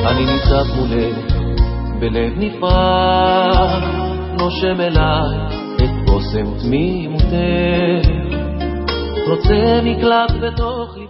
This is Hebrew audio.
אני ניצב מולך בלב נפרד, נושם אליי את בושם תמימותך, רוצה מקלט בתוך לי